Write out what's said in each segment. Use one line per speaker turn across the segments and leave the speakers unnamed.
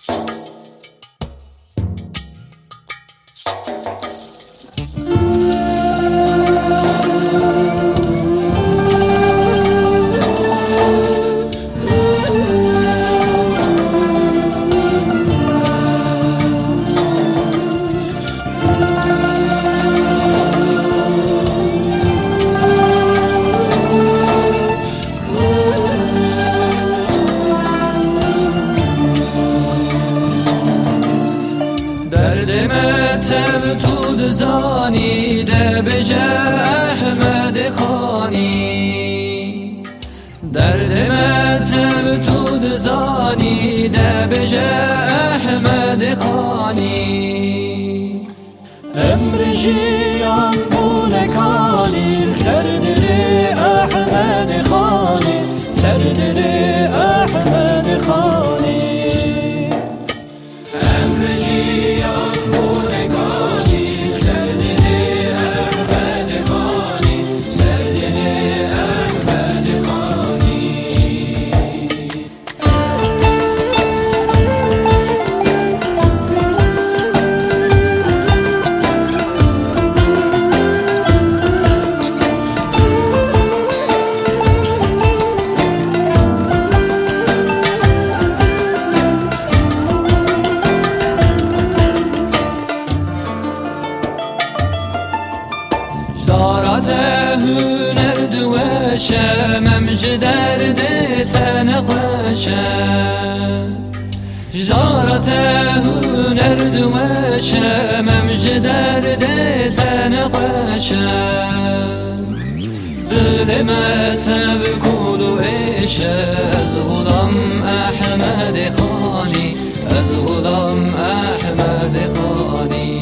دردم تب تو دزانی ده بجه احمد خانی دردم تب تو دزانی ده بجه احمد خانی امر جیان بولکانی سردل احمد خانی سردل احمد خانی امر جیان بولکانی سردل احمد خانی سردل احمد خانی دارت هنر دوشه ممج درد تنقشه دارت هنر دوشه ممج درد تنقشه دل متب کلو ایشه از غلام احمد خانی از غلام احمد خانی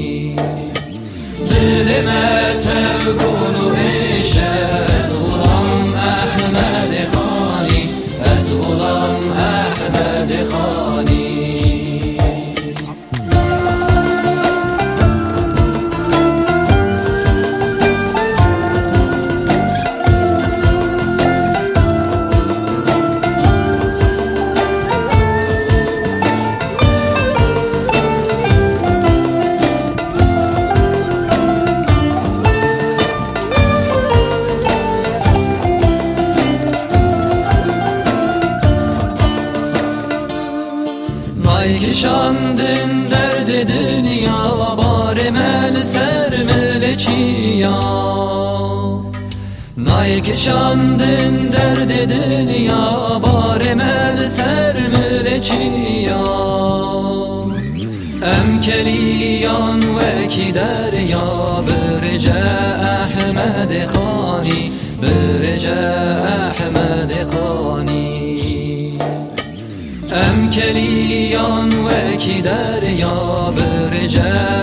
دل متب کلو ایشه از غلام احمد خانی از غلام احمد خانی کشاندن درد دنیا بار مل سر مل چیا نای کشاندن درد دنیا بار مل سر مل چیا ام کلیان وکی دریا برج احمد خانی برج احمد خانی ام کلیان وکی دریا برج